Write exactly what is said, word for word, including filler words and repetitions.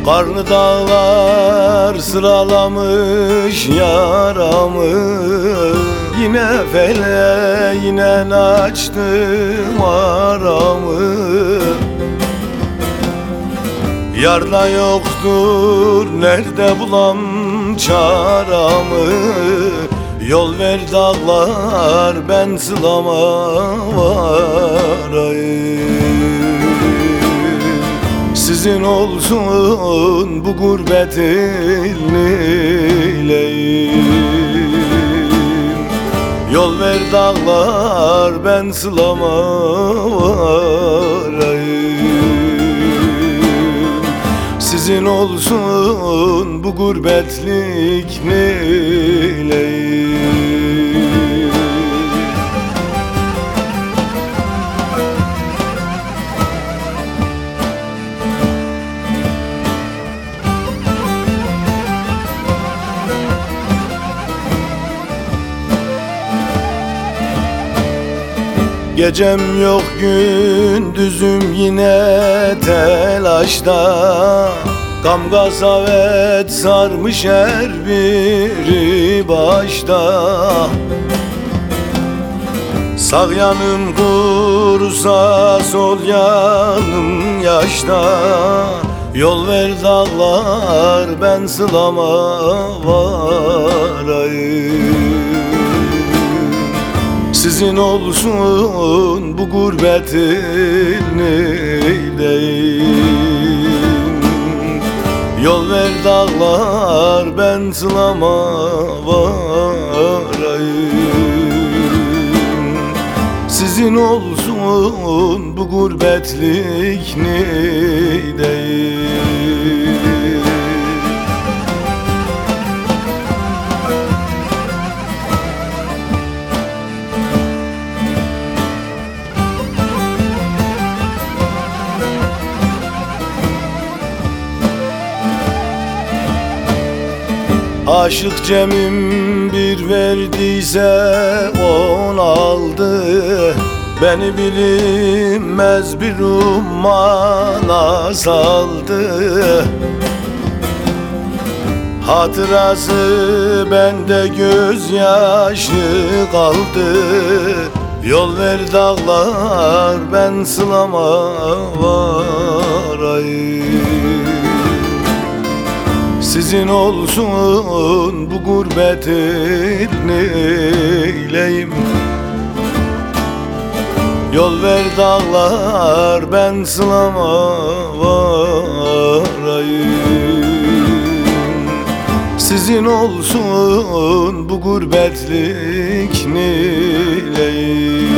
Karlı dağlar sıralamış yaramı, yine feleğine açtım aramı. Yarda yoktur nerede bulam çaramı, yol ver dağlar ben sılama varayım. Sizin olsun bu gurbet illeyim. Yol ver dağlar ben sılama varayım. Sizin olsun bu gurbetlik neyleyim. Gecem yok gündüzüm yine telaşta, gam gazavet sarmış her biri başta. Sağ yanım kurusa sol yanım yaşta, yol ver dağlar ben sılama varayım. Sizin olsun bu gurbetin neyleyim. Yol ver dağlar ben sılama varayım. Sizin olsun bu gurbetlik neyleyim. Aşık Cem'im bir verdiyse on aldı, beni bilinmez bir ummana saldı. Hatırası bende gözyaşı kaldı, yol ver dağlar ben sılama varayım. Sizin olsun bu gurbetin neyleyim. Yol ver dağlar ben sılama varayım. Sizin olsun bu gurbetlik neyleyim.